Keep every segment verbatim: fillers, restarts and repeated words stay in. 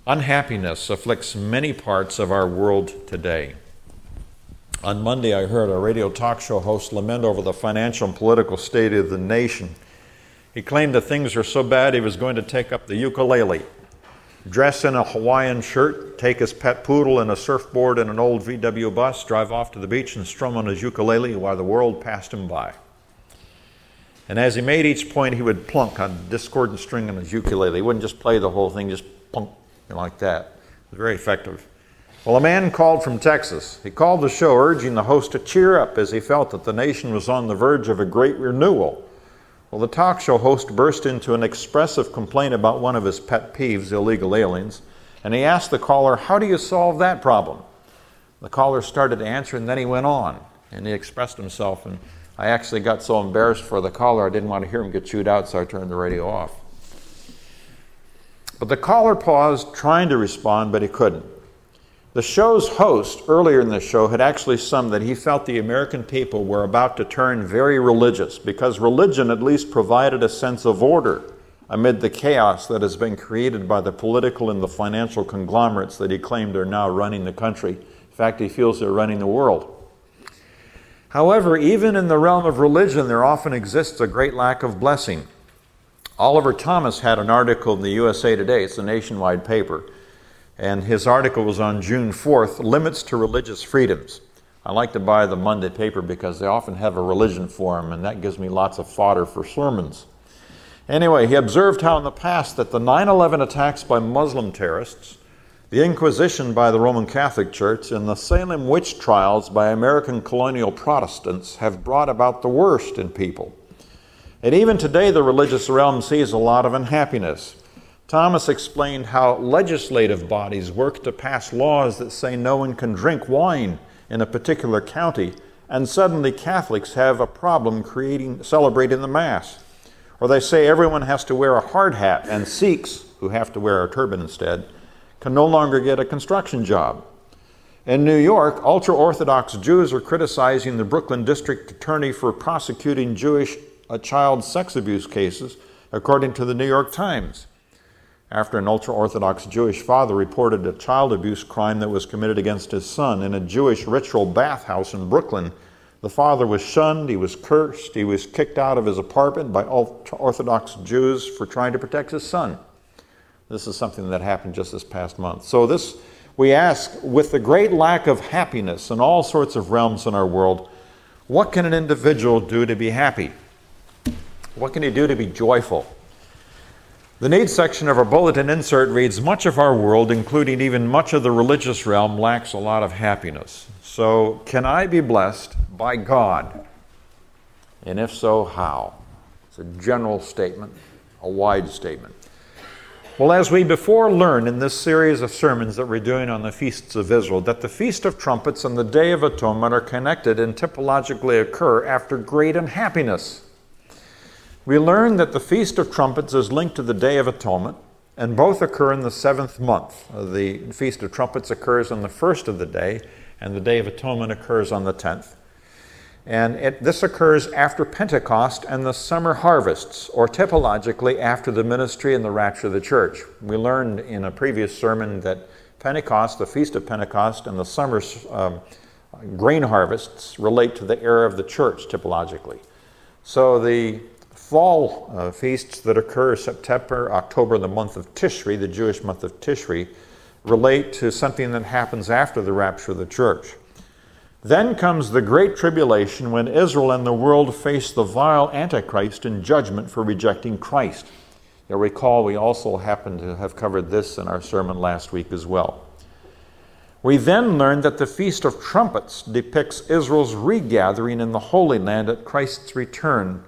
Unhappiness afflicts many parts of our world today. On Monday, I heard a radio talk show host lament over the financial and political state of the nation. He claimed that things are so bad he was going to take up the ukulele, dress in a Hawaiian shirt, take his pet poodle and a surfboard and an old V W bus, drive off to the beach and strum on his ukulele while the world passed him by. And as he made each point, he would plunk on a discordant string on his ukulele. He wouldn't just play the whole thing, just plunk like that. It was very effective. Well, a man called from Texas. He called the show urging the host to cheer up as he felt that the nation was on the verge of a great renewal. Well, the talk show host burst into an expressive complaint about one of his pet peeves, illegal aliens, and he asked the caller, "How do you solve that problem?" The caller started to answer, and then he went on, and he expressed himself, and I actually got so embarrassed for the caller, I didn't want to hear him get chewed out, so I turned the radio off. But the caller paused, trying to respond, but he couldn't. The show's host, earlier in the show, had actually summed that he felt the American people were about to turn very religious because religion at least provided a sense of order amid the chaos that has been created by the political and the financial conglomerates that he claimed are now running the country. In fact, he feels they're running the world. However, even in the realm of religion, there often exists a great lack of blessing. Oliver Thomas had an article in the U S A Today, it's a nationwide paper, and his article was on June fourth, Limits to Religious Freedoms. I like to buy the Monday paper because they often have a religion forum, and that gives me lots of fodder for sermons. Anyway, he observed how in the past that the nine eleven attacks by Muslim terrorists, the Inquisition by the Roman Catholic Church, and the Salem witch trials by American colonial Protestants have brought about the worst in people. And even today, the religious realm sees a lot of unhappiness. Thomas explained how legislative bodies work to pass laws that say no one can drink wine in a particular county, and suddenly Catholics have a problem creating, celebrating the Mass. Or they say everyone has to wear a hard hat, and Sikhs, who have to wear a turban instead, can no longer get a construction job. In New York, ultra-Orthodox Jews are criticizing the Brooklyn district attorney for prosecuting Jewish uh, child sex abuse cases, according to the New York Times, after an ultra-Orthodox Jewish father reported a child abuse crime that was committed against his son in a Jewish ritual bathhouse in Brooklyn. The father was shunned, he was cursed, he was kicked out of his apartment by ultra-Orthodox Jews for trying to protect his son. This is something that happened just this past month. So this, we ask, with the great lack of happiness in all sorts of realms in our world, what can an individual do to be happy? What can he do to be joyful? The needs section of our bulletin insert reads, much of our world, including even much of the religious realm, lacks a lot of happiness. So, can I be blessed by God? And if so, how? It's a general statement, a wide statement. Well, as we before learned in this series of sermons that we're doing on the feasts of Israel, that the Feast of Trumpets and the Day of Atonement are connected and typologically occur after great unhappiness. We learn that the Feast of Trumpets is linked to the Day of Atonement, and both occur in the seventh month. The Feast of Trumpets occurs on the first of the day, and the Day of Atonement occurs on the tenth. And it, this occurs after Pentecost and the summer harvests, or typologically after the ministry and the rapture of the church. We learned in a previous sermon that Pentecost, the Feast of Pentecost, and the summer um, grain harvests relate to the era of the church typologically. So the fall uh, feasts that occur September, October, the month of Tishri, the Jewish month of Tishri, relate to something that happens after the rapture of the church. Then comes the Great Tribulation, when Israel and the world face the vile Antichrist in judgment for rejecting Christ. You'll recall we also happened to have covered this in our sermon last week as well. We then learned that the Feast of Trumpets depicts Israel's regathering in the Holy Land at Christ's return,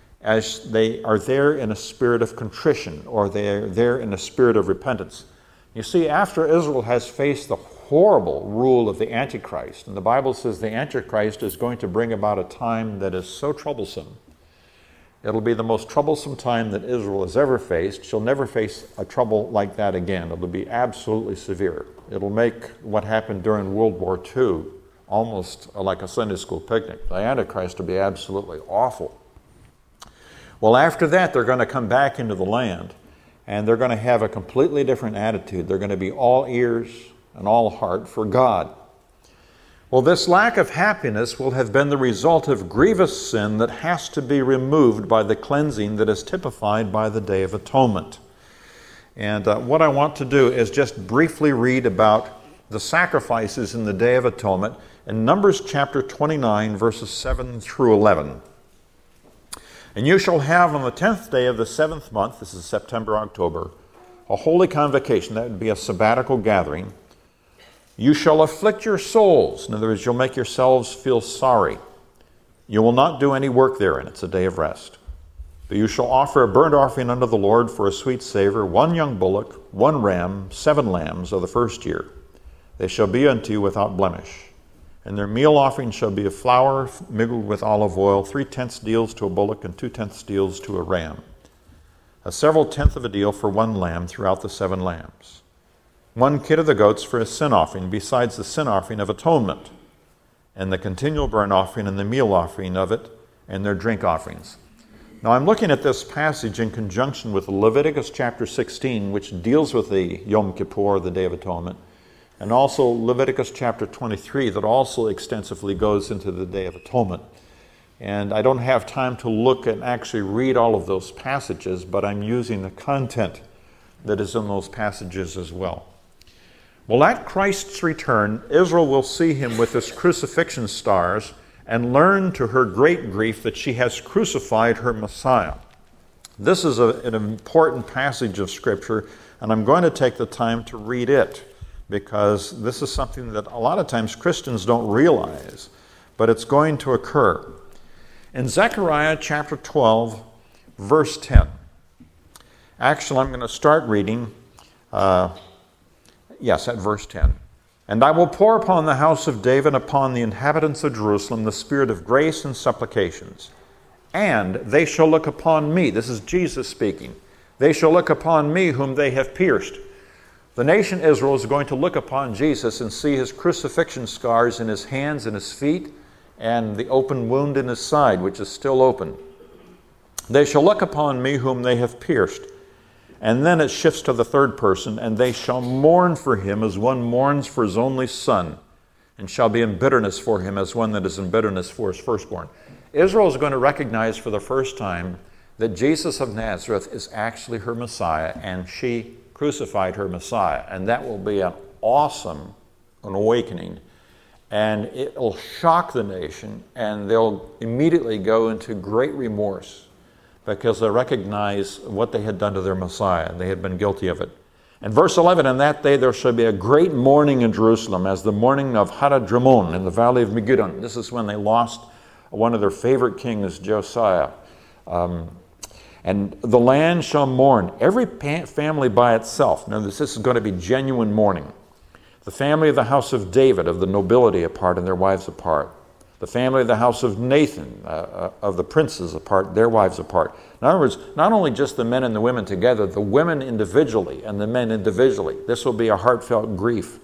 as they are there in a spirit of contrition, or they are there in a spirit of repentance. You see, after Israel has faced the horrible rule of the Antichrist, and the Bible says the Antichrist is going to bring about a time that is so troublesome, it'll be the most troublesome time that Israel has ever faced. She'll never face a trouble like that again. It'll be absolutely severe. It'll make what happened during World War Two almost like a Sunday school picnic. The Antichrist will be absolutely awful. Well, after that, they're going to come back into the land, and they're going to have a completely different attitude. They're going to be all ears and all heart for God. Well, this lack of happiness will have been the result of grievous sin that has to be removed by the cleansing that is typified by the Day of Atonement. And uh, what I want to do is just briefly read about the sacrifices in the Day of Atonement in Numbers chapter twenty-nine, verses seven through eleven. And you shall have on the tenth day of the seventh month, this is September, October, a holy convocation. That would be a sabbatical gathering. You shall afflict your souls. In other words, you'll make yourselves feel sorry. You will not do any work therein. It's a day of rest. But you shall offer a burnt offering unto the Lord for a sweet savor, one young bullock, one ram, seven lambs of the first year. They shall be unto you without blemish. And their meal offering shall be of flour mingled with olive oil, three-tenths deals to a bullock, and two-tenths deals to a ram. A several tenth of a deal for one lamb throughout the seven lambs. One kid of the goats for a sin offering, besides the sin offering of atonement, and the continual burnt offering and the meal offering of it, and their drink offerings. Now I'm looking at this passage in conjunction with Leviticus chapter sixteen, which deals with the Yom Kippur, the Day of Atonement, and also Leviticus chapter twenty-three, that also extensively goes into the Day of Atonement. And I don't have time to look and actually read all of those passages, but I'm using the content that is in those passages as well. Well, at Christ's return, Israel will see him with his crucifixion stars and learn to her great grief that she has crucified her Messiah. This is a, an important passage of Scripture, and I'm going to take the time to read it, because this is something that a lot of times Christians don't realize, but it's going to occur. In Zechariah chapter twelve, verse ten, actually I'm going to start reading, uh, yes, at verse ten. And I will pour upon the house of David, upon the inhabitants of Jerusalem, the spirit of grace and supplications. And they shall look upon me. This is Jesus speaking. They shall look upon me whom they have pierced. The nation Israel is going to look upon Jesus and see his crucifixion scars in his hands and his feet, and the open wound in his side, which is still open. They shall look upon me whom they have pierced. And then it shifts to the third person, and they shall mourn for him as one mourns for his only son, and shall be in bitterness for him as one that is in bitterness for his firstborn. Israel is going to recognize for the first time that Jesus of Nazareth is actually her Messiah, and she crucified her Messiah. And that will be an awesome an awakening, and it will shock the nation, and they'll immediately go into great remorse, because they recognize what they had done to their Messiah. They had been guilty of it. In verse eleven, in that day there shall be a great mourning in Jerusalem, as the mourning of Hadad-Dramon in the valley of Megiddon. This is when they lost one of their favorite kings, Josiah. Um, and the land shall mourn, every family by itself. Now this, this is going to be genuine mourning. The family of the house of David, of the nobility apart, and their wives apart. The family of the house of Nathan, uh, of the princes apart, their wives apart. In other words, not only just the men and the women together, the women individually and the men individually. This will be a heartfelt grief.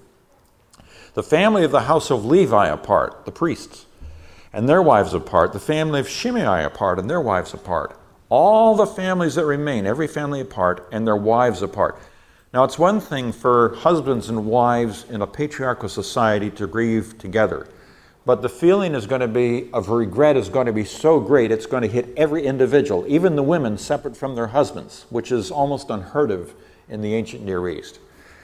The family of the house of Levi apart, the priests, and their wives apart. The family of Shimei apart, and their wives apart. All the families that remain, every family apart, and their wives apart. Now, it's one thing for husbands and wives in a patriarchal society to grieve together. But the feeling is going to be, of regret is going to be so great, it's going to hit every individual, even the women separate from their husbands, which is almost unheard of in the ancient Near East.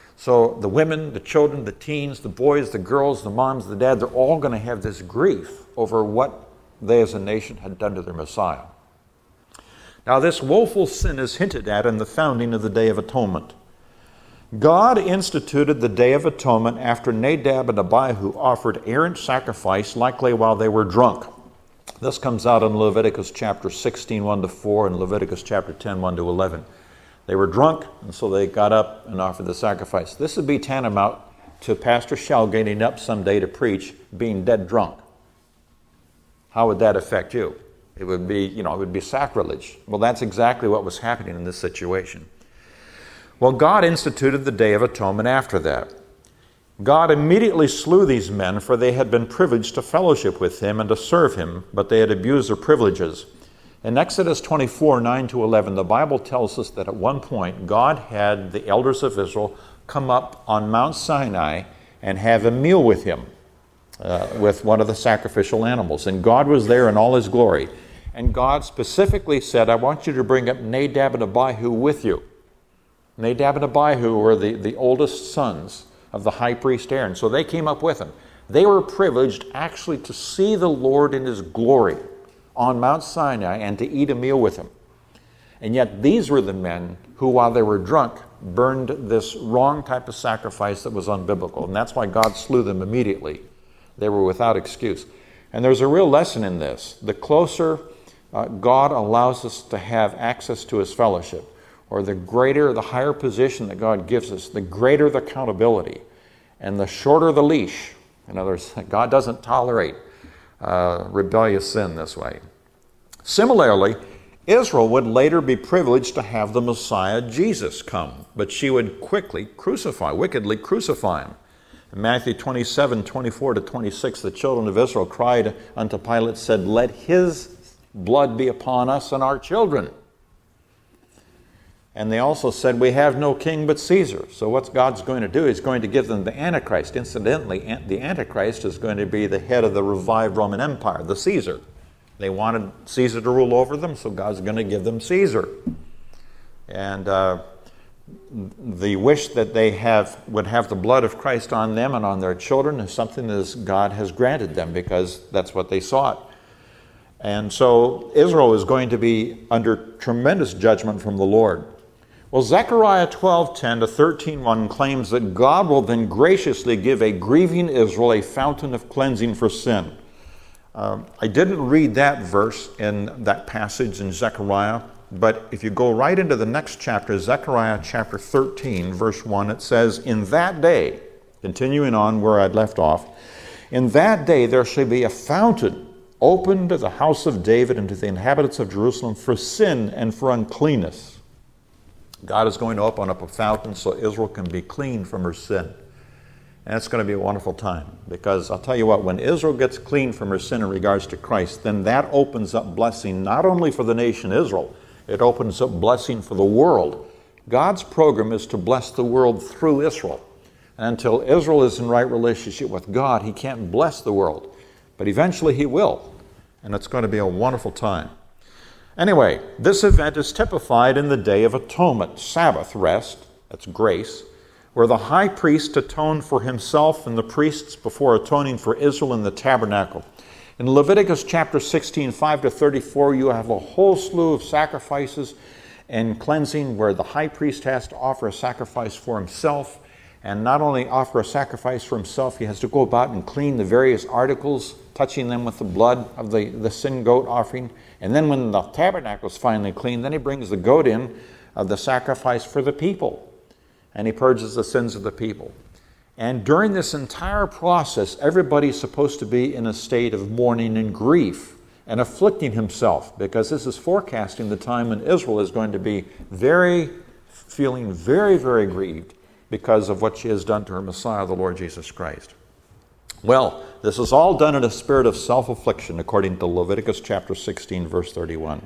So the women, the children, the teens, the boys, the girls, the moms, the dads, they're all going to have this grief over what they as a nation had done to their Messiah. Now this woeful sin is hinted at in the founding of the Day of Atonement. God instituted the Day of Atonement after Nadab and Abihu offered errant sacrifice, likely while they were drunk. This comes out in Leviticus chapter sixteen, one to four, and Leviticus chapter ten, one to eleven. They were drunk, and so they got up and offered the sacrifice. This would be tantamount to Pastor Shell getting up someday to preach, being dead drunk. How would that affect you? It would be, you know, it would be sacrilege. Well, that's exactly what was happening in this situation. Well, God instituted the Day of Atonement after that. God immediately slew these men, for they had been privileged to fellowship with him and to serve him, but they had abused their privileges. In Exodus twenty-four, nine to eleven, the Bible tells us that at one point God had the elders of Israel come up on Mount Sinai and have a meal with him, uh, with one of the sacrificial animals. And God was there in all his glory. And God specifically said, I want you to bring up Nadab and Abihu with you. Nadab and Abihu were the, the oldest sons of the high priest Aaron. So they came up with him. They were privileged actually to see the Lord in his glory on Mount Sinai and to eat a meal with him. And yet these were the men who, while they were drunk, burned this wrong type of sacrifice that was unbiblical. And that's why God slew them immediately. They were without excuse. And there's a real lesson in this. The closer uh, God allows us to have access to his fellowship, or the greater, the higher position that God gives us, the greater the accountability, and the shorter the leash. In other words, God doesn't tolerate uh, rebellious sin this way. Similarly, Israel would later be privileged to have the Messiah, Jesus, come, but she would quickly crucify, wickedly crucify him. In Matthew twenty-seven, twenty-four to twenty-six, the children of Israel cried unto Pilate, said, let his blood be upon us and our children. And they also said, we have no king but Caesar. So what God's going to do is going to give them the Antichrist. Incidentally, the Antichrist is going to be the head of the revived Roman Empire, the Caesar. They wanted Caesar to rule over them, so God's going to give them Caesar. And uh, the wish that they have would have the blood of Christ on them and on their children is something that God has granted them because that's what they sought. And so Israel is going to be under tremendous judgment from the Lord. Well, Zechariah twelve, ten to thirteen, one claims that God will then graciously give a grieving Israel a fountain of cleansing for sin. Um, I didn't read that verse in that passage in Zechariah, but if you go right into the next chapter, Zechariah chapter thirteen, verse one, it says, in that day, continuing on where I'd left off, in that day there shall be a fountain open to the house of David and to the inhabitants of Jerusalem for sin and for uncleanness. God is going to open up a fountain so Israel can be clean from her sin. And it's going to be a wonderful time because I'll tell you what, when Israel gets clean from her sin in regards to Christ, then that opens up blessing not only for the nation Israel, it opens up blessing for the world. God's program is to bless the world through Israel. And until Israel is in right relationship with God, he can't bless the world. But eventually he will. And it's going to be a wonderful time. Anyway, this event is typified in the Day of Atonement, Sabbath rest, that's grace, where the high priest atoned for himself and the priests before atoning for Israel in the tabernacle. In Leviticus chapter sixteen, five to thirty-four, you have a whole slew of sacrifices and cleansing where the high priest has to offer a sacrifice for himself. And not only offer a sacrifice for himself, he has to go about and clean the various articles, touching them with the blood of the, the sin goat offering. And then when the tabernacle is finally clean, then he brings the goat in of the sacrifice for the people. And he purges the sins of the people. And during this entire process, everybody's supposed to be in a state of mourning and grief and afflicting himself, because this is forecasting the time when Israel is going to be very, feeling very, very grieved because of what she has done to her Messiah, the Lord Jesus Christ. Well, this is all done in a spirit of self-affliction, according to Leviticus chapter sixteen, verse thirty-one.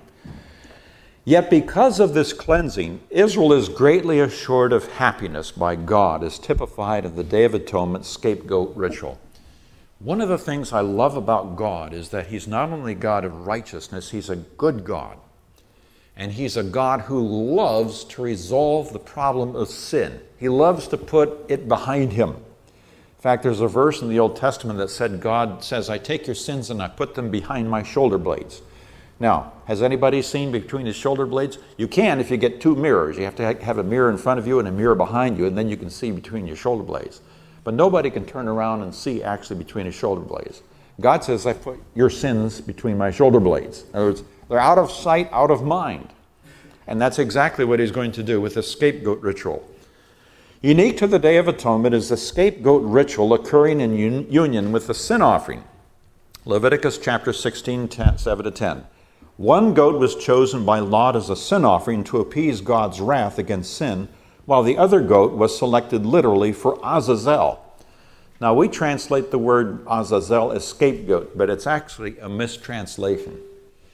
Yet because of this cleansing, Israel is greatly assured of happiness by God, as typified in the Day of Atonement scapegoat ritual. One of the things I love about God is that he's not only God of righteousness, he's a good God. And he's a God who loves to resolve the problem of sin. He loves to put it behind him. In fact, there's a verse in the Old Testament that said, God says, I take your sins and I put them behind my shoulder blades. Now, has anybody seen between his shoulder blades? You can if you get two mirrors. You have to have a mirror in front of you and a mirror behind you, and then you can see between your shoulder blades. But nobody can turn around and see actually between his shoulder blades. God says, I put your sins between my shoulder blades. In other words, they're out of sight, out of mind. And that's exactly what he's going to do with the scapegoat ritual. Unique to the Day of Atonement is the scapegoat ritual occurring in un- union with the sin offering. Leviticus chapter sixteen, seven to ten. One goat was chosen by lot as a sin offering to appease God's wrath against sin, while the other goat was selected literally for Azazel. Now we translate the word Azazel as scapegoat, but it's actually a mistranslation.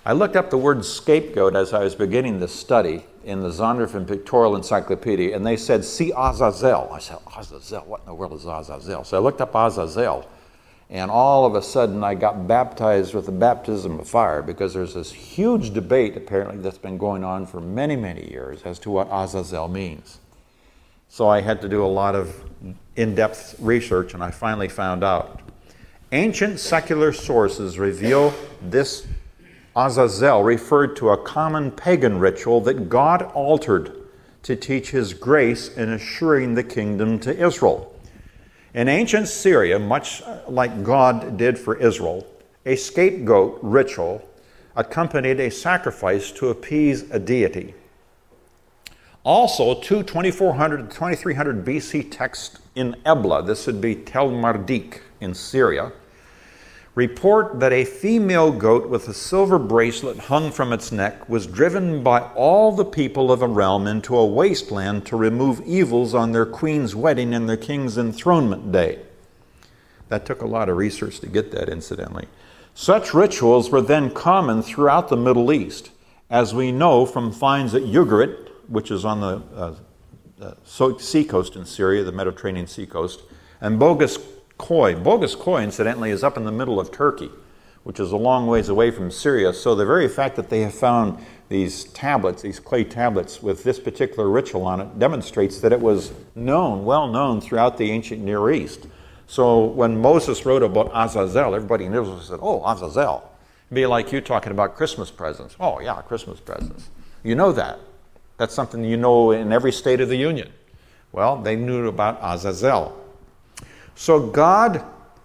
I looked up the word scapegoat as I was beginning this study in the Zondervan Pictorial Encyclopedia, and they said, see Azazel. I said, Azazel? What in the world is Azazel? So I looked up Azazel, and all of a sudden I got baptized with the baptism of fire, because there's this huge debate apparently that's been going on for many, many years as to what Azazel means. So I had to do a lot of in-depth research, and I finally found out. Ancient secular sources reveal this Azazel referred to a common pagan ritual that God altered to teach his grace in assuring the kingdom to Israel. In ancient Syria, much like God did for Israel, a scapegoat ritual accompanied a sacrifice to appease a deity. Also, two twenty-four hundred to twenty-three hundred B C texts in Ebla, this would be Tel Mardik in Syria, report that a female goat with a silver bracelet hung from its neck was driven by all the people of a realm into a wasteland to remove evils on their queen's wedding and their king's enthronement day. That took a lot of research to get that, incidentally. Such rituals were then common throughout the Middle East, as we know from finds at Ugarit, which is on the uh, uh, seacoast in Syria, the Mediterranean seacoast, and Bogus Koy. Bogus Koy, incidentally, is up in the middle of Turkey, which is a long ways away from Syria. So the very fact that they have found these tablets, these clay tablets with this particular ritual on it, demonstrates that it was known, well known throughout the ancient Near East. So when Moses wrote about Azazel, everybody in Israel said, oh, Azazel. It'd be like you talking about Christmas presents. Oh, yeah, Christmas presents. You know that. That's something you know in every state of the Union. Well, they knew about Azazel. So God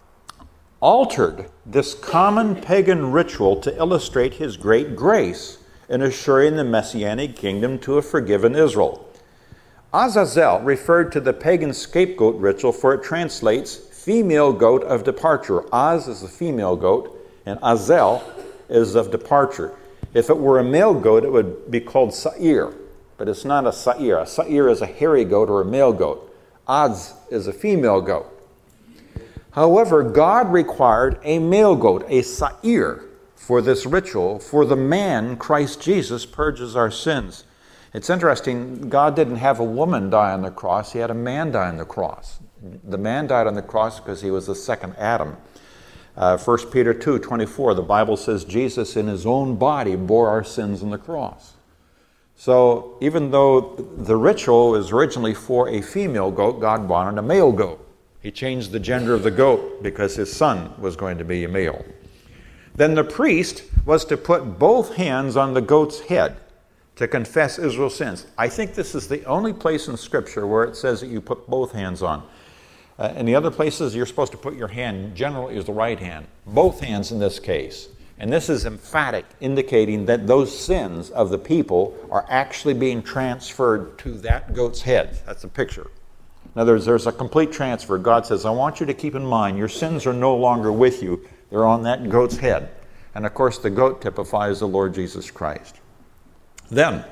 altered this common pagan ritual to illustrate his great grace in assuring the Messianic kingdom to a forgiven Israel. Azazel referred to the pagan scapegoat ritual, for it translates female goat of departure. Az is a female goat, and Azel is of departure. If it were a male goat, it would be called Sa'ir, but it's not a Sa'ir. A Sa'ir is a hairy goat or a male goat. Az is a female goat. However, God required a male goat, a sa'ir, for this ritual, for the man, Christ Jesus, purges our sins. It's interesting, God didn't have a woman die on the cross, he had a man die on the cross. The man died on the cross because he was the second Adam. Uh, First Peter two twenty-four, the Bible says Jesus in his own body bore our sins on the cross. So even though the ritual was originally for a female goat, God wanted a male goat. He changed the gender of the goat because his son was going to be a male. Then the priest was to put both hands on the goat's head to confess Israel's sins. I think this is the only place in Scripture where it says that you put both hands on. Uh, in the other places, you're supposed to put your hand, generally is the right hand. Both hands in this case. And this is emphatic, indicating that those sins of the people are actually being transferred to that goat's head. That's a picture. In other words, there's a complete transfer. God says, I want you to keep in mind, your sins are no longer with you. They're on that goat's head. And of course, the goat typifies the Lord Jesus Christ. Then,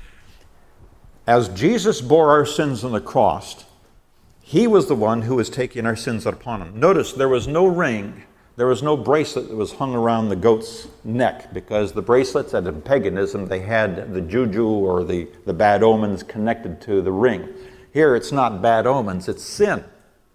as Jesus bore our sins on the cross, he was the one who was taking our sins upon him. Notice there was no ring, there was no bracelet that was hung around the goat's neck, because the bracelets that in paganism, they had the juju or the, the bad omens connected to the ring. Here, it's not bad omens, it's sin.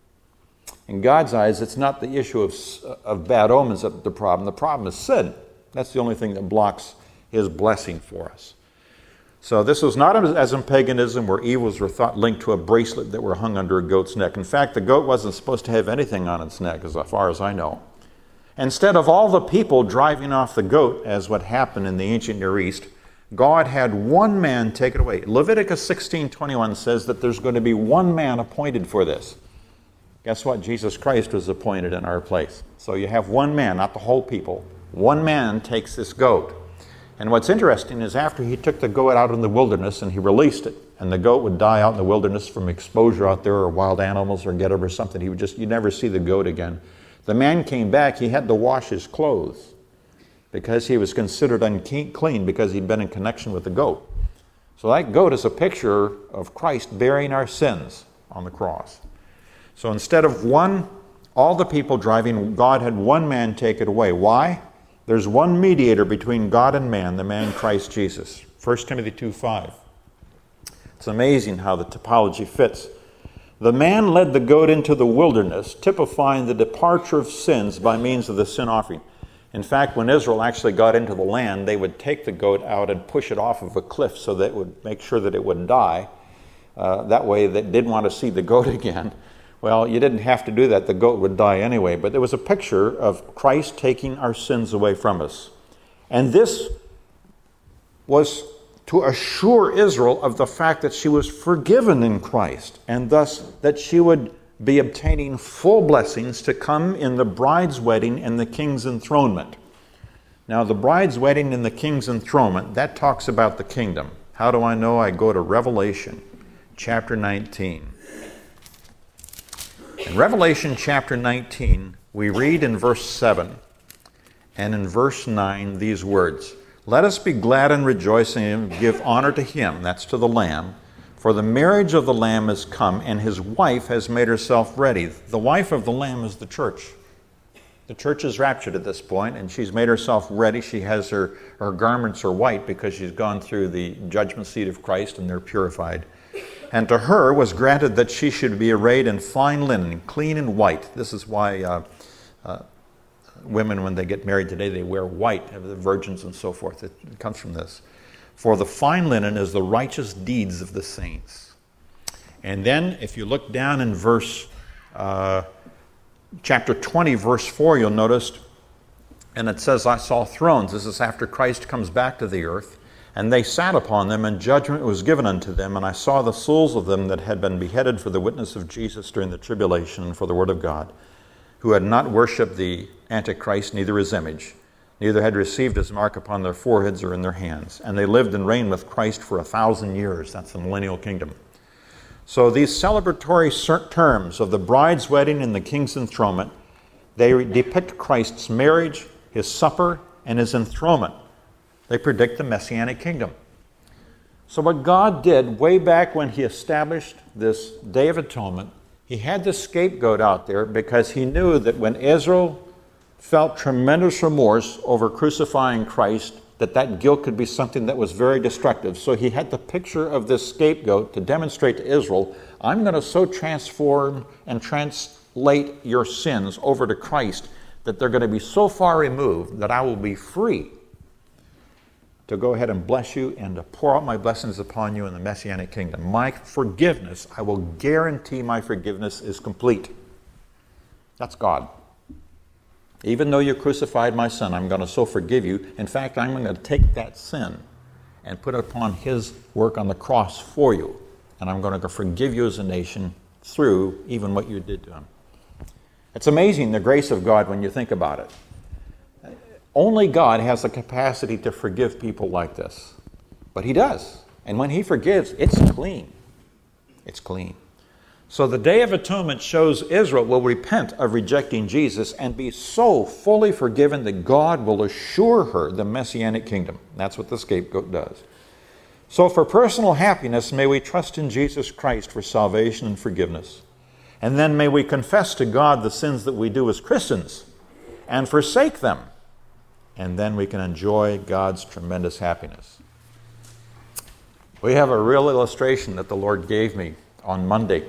In God's eyes, it's not the issue of, of bad omens that's the problem. The problem is sin. That's the only thing that blocks his blessing for us. So this was not as in paganism, where evils were thought linked to a bracelet that were hung under a goat's neck. In fact, the goat wasn't supposed to have anything on its neck, as far as I know. Instead of all the people driving off the goat, as what happened in the ancient Near East, God had one man take it away. Leviticus sixteen twenty-one says that there's going to be one man appointed for this. Guess what? Jesus Christ was appointed in our place. So you have one man, not the whole people. One man takes this goat. And what's interesting is after he took the goat out in the wilderness and he released it, and the goat would die out in the wilderness from exposure out there or wild animals or get over something, he would just, you'd never see the goat again. The man came back, he had to wash his clothes, because he was considered unclean because he'd been in connection with the goat. So that goat is a picture of Christ bearing our sins on the cross. So instead of one, all the people driving, God had one man take it away. Why? There's one mediator between God and man, the man Christ Jesus. First Timothy two five. It's amazing how the typology fits. The man led the goat into the wilderness, typifying the departure of sins by means of the sin offering. In fact, when Israel actually got into the land, they would take the goat out and push it off of a cliff so that it would make sure that it wouldn't die. Uh, that way they didn't want to see the goat again. Well, you didn't have to do that. The goat would die anyway. But there was a picture of Christ taking our sins away from us. And this was to assure Israel of the fact that she was forgiven in Christ, and thus that she would be obtaining full blessings to come in the bride's wedding and the king's enthronement. Now, the bride's wedding and the king's enthronement, that talks about the kingdom. How do I know? I go to Revelation chapter nineteen. In Revelation chapter nineteen, we read in verse seven and in verse nine these words, "Let us be glad and rejoice and give honor to him," that's to the Lamb, "for the marriage of the Lamb is come, and his wife has made herself ready." The wife of the Lamb is the church. The church is raptured at this point, and she's made herself ready. She has her, her garments are white because she's gone through the judgment seat of Christ, and they're purified. And to her was granted that she should be arrayed in fine linen, clean and white. This is why uh, uh, women, when they get married today, they wear white, the virgins and so forth. It, it comes from this. "For the fine linen is the righteous deeds of the saints." And then, if you look down in verse, uh, chapter twenty, verse four, you'll notice, and it says, "I saw thrones." This is after Christ comes back to the earth. "And they sat upon them, and judgment was given unto them. And I saw the souls of them that had been beheaded for the witness of Jesus during the tribulation and for the word of God, who had not worshipped the Antichrist, neither his image, neither had received his mark upon their foreheads or in their hands. And they lived and reigned with Christ for a thousand years." That's the millennial kingdom. So these celebratory terms of the bride's wedding and the king's enthronement, they depict Christ's marriage, his supper, and his enthronement. They predict the Messianic kingdom. So what God did way back when he established this Day of Atonement, he had the scapegoat out there because he knew that when Israel felt tremendous remorse over crucifying Christ, that that guilt could be something that was very destructive. So he had the picture of this scapegoat to demonstrate to Israel, I'm going to so transform and translate your sins over to Christ that they're going to be so far removed that I will be free to go ahead and bless you and to pour out my blessings upon you in the Messianic kingdom. My forgiveness, I will guarantee my forgiveness is complete. That's God. Even though you crucified my son, I'm going to so forgive you. In fact, I'm going to take that sin and put it upon his work on the cross for you. And I'm going to forgive you as a nation through even what you did to him. It's amazing, the grace of God, when you think about it. Only God has the capacity to forgive people like this. But he does. And when he forgives, it's clean. It's clean. So the Day of Atonement shows Israel will repent of rejecting Jesus and be so fully forgiven that God will assure her the Messianic kingdom. That's what the scapegoat does. So for personal happiness, may we trust in Jesus Christ for salvation and forgiveness. And then may we confess to God the sins that we do as Christians and forsake them. And then we can enjoy God's tremendous happiness. We have a real illustration that the Lord gave me on Monday.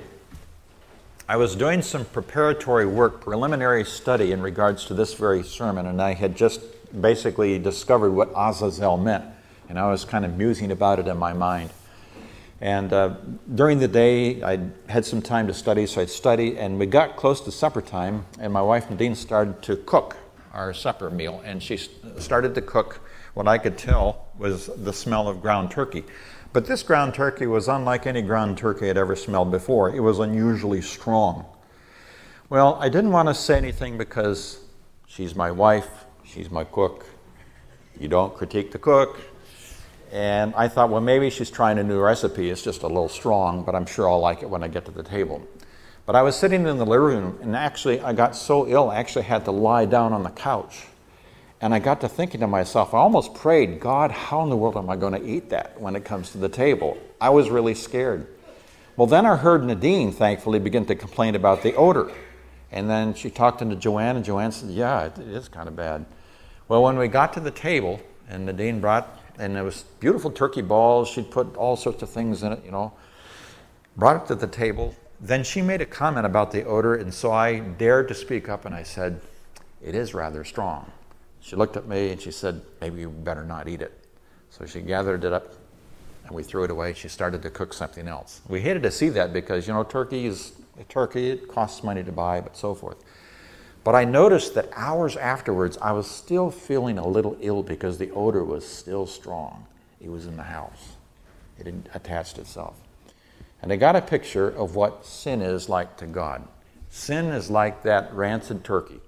I was doing some preparatory work, preliminary study in regards to this very sermon, and I had just basically discovered what Azazel meant, and I was kind of musing about it in my mind. And uh, during the day, I had some time to study, so I'd study, and we got close to supper time, and my wife Nadine started to cook our supper meal, and she started to cook what I could tell was the smell of ground turkey. But this ground turkey was unlike any ground turkey I'd ever smelled before. It was unusually strong. Well, I didn't want to say anything because she's my wife, she's my cook. You don't critique the cook. And I thought, well, maybe she's trying a new recipe. It's just a little strong, but I'm sure I'll like it when I get to the table. But I was sitting in the living room, and actually I got so ill, I actually had to lie down on the couch. And I got to thinking to myself, I almost prayed, God, how in the world am I going to eat that when it comes to the table? I was really scared. Well, then I heard Nadine, thankfully, begin to complain about the odor. And then she talked to Joanne, and Joanne said, yeah, it is kind of bad. Well, when we got to the table, and Nadine brought, and there was beautiful turkey balls, she'd put all sorts of things in it, you know, brought it to the table. Then she made a comment about the odor, and so I dared to speak up, and I said, it is rather strong. She looked at me, and she said, maybe you better not eat it. So she gathered it up, and we threw it away. She started to cook something else. We hated to see that because, you know, turkey is a turkey. It costs money to buy, but so forth. But I noticed that hours afterwards, I was still feeling a little ill because the odor was still strong. It was in the house. It had attached itself. And I got a picture of what sin is like to God. Sin is like that rancid turkey.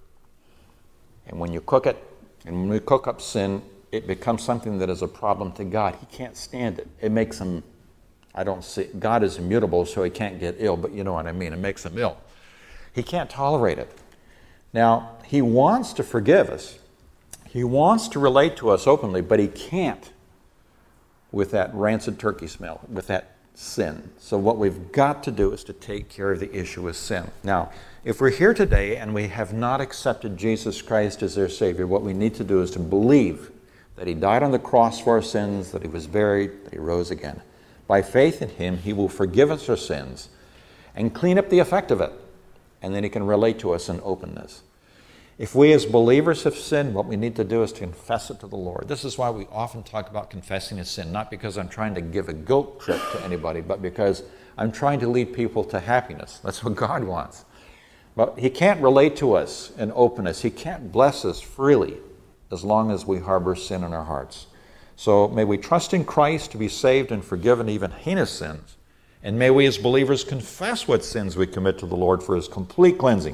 And when you cook it, and when we cook up sin, it becomes something that is a problem to God. He can't stand it. It makes him, I don't see, God is immutable, so he can't get ill, but you know what I mean. It makes him ill. He can't tolerate it. Now, he wants to forgive us. He wants to relate to us openly, but he can't with that rancid turkey smell, with that sin. So what we've got to do is to take care of the issue of sin. Now, if we're here today and we have not accepted Jesus Christ as our Savior, what we need to do is to believe that he died on the cross for our sins, that he was buried, that he rose again. By faith in him, he will forgive us our sins and clean up the effect of it. And then he can relate to us in openness. If we as believers have sinned, what we need to do is to confess it to the Lord. This is why we often talk about confessing a sin, not because I'm trying to give a guilt trip to anybody, but because I'm trying to lead people to happiness. That's what God wants. But he can't relate to us in openness. He can't bless us freely as long as we harbor sin in our hearts. So may we trust in Christ to be saved and forgiven even heinous sins. And may we as believers confess what sins we commit to the Lord for his complete cleansing.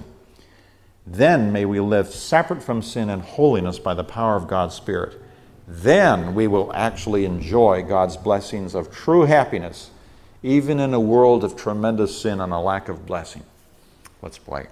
Then may we live separate from sin and holiness by the power of God's Spirit. Then we will actually enjoy God's blessings of true happiness, even in a world of tremendous sin and a lack of blessing. Let's pray.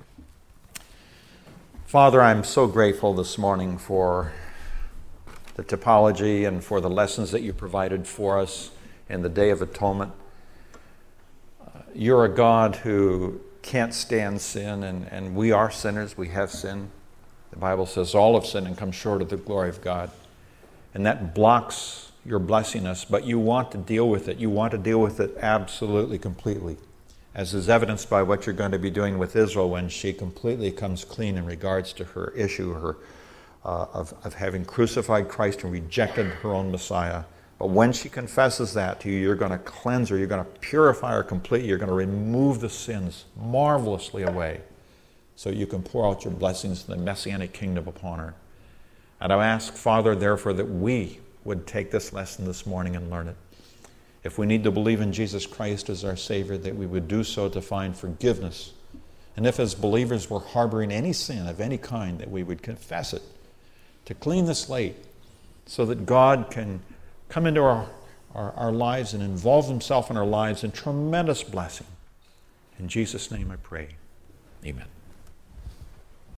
Father, I'm so grateful this morning for the typology and for the lessons that you provided for us in the Day of Atonement. You're a God who can't stand sin, and, and we are sinners. We have sinned. The Bible says all have sinned and come short of the glory of God. And that blocks your blessing us, but you want to deal with it. You want to deal with it absolutely, completely, as is evidenced by what you're going to be doing with Israel when she completely comes clean in regards to her issue her uh, of, of having crucified Christ and rejected her own Messiah. But when she confesses that to you, you're going to cleanse her. You're going to purify her completely. You're going to remove the sins marvelously away so you can pour out your blessings in the Messianic kingdom upon her. And I ask, Father, therefore, that we would take this lesson this morning and learn it. If we need to believe in Jesus Christ as our Savior, that we would do so to find forgiveness. And if as believers we're harboring any sin of any kind, that we would confess it, to clean the slate so that God can come into our, our, our lives and involve himself in our lives in tremendous blessing. In Jesus' name I pray. Amen.